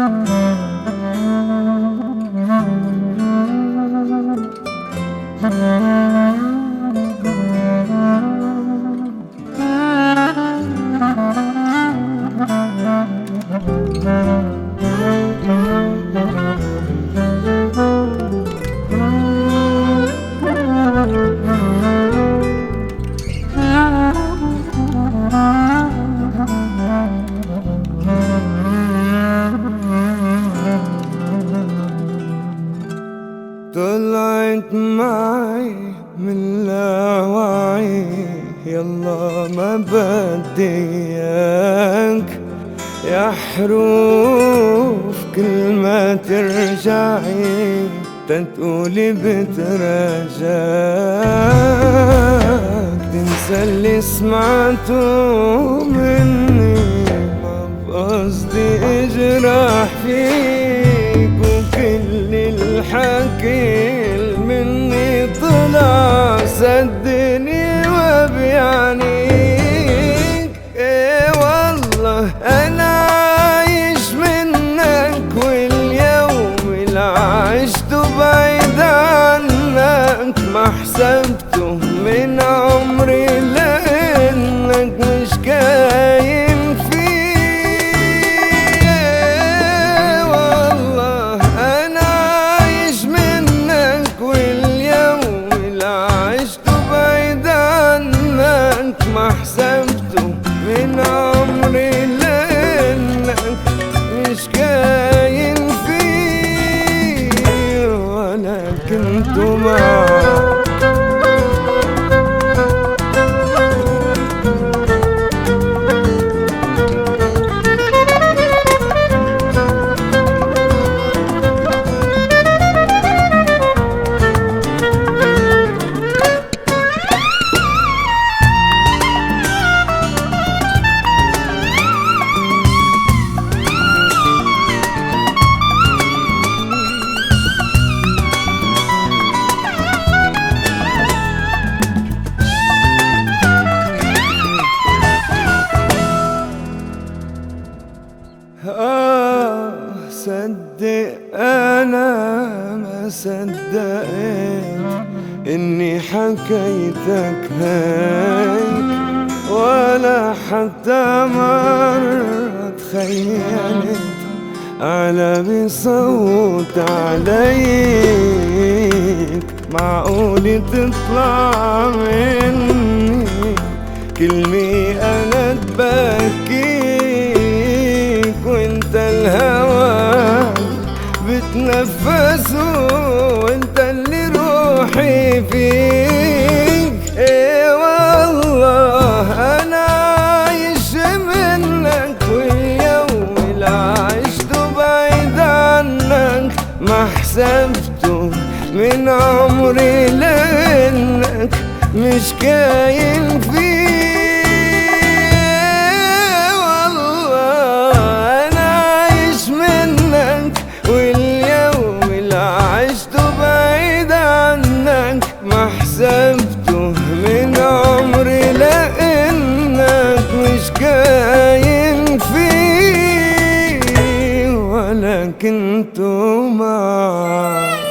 طلعت معي من لاوعي، يلا ما بدي اياك يا حروف، كل ما ترجعي تتقولي بتراجعك، تنسى اللي سمعته مني، ما بقصدي اجرح فيك، وكل الحكي مني طلع صدقني وبيعنيك. ايه والله انا عايش منك، واليوم اللي عشته بعيد عنك ما حسبته من عمري، لانك مش كاين فيه. والله انا عايش منك، واليوم اللي عشته بعيد عنك ما حسبته من عمري، لانك مش كاين فيه، وانا كنت معك. صدق أنا ما صدقت إني حكيتك هيك، ولا حتى مرة تخيلت على بصوت عليك. معقول تطلع مني كلمة أنا تبكيك، وانت الهوى بتنفسه، وانت اللي روحي فيك. ايه والله انا عايش منك، واليوم اللي عشته بعيد عنك ما حسبته من عمري، لانك مش كاين فيه. ما حسبته من عمري، لانك مش كاين فيه، ولا كنت معك.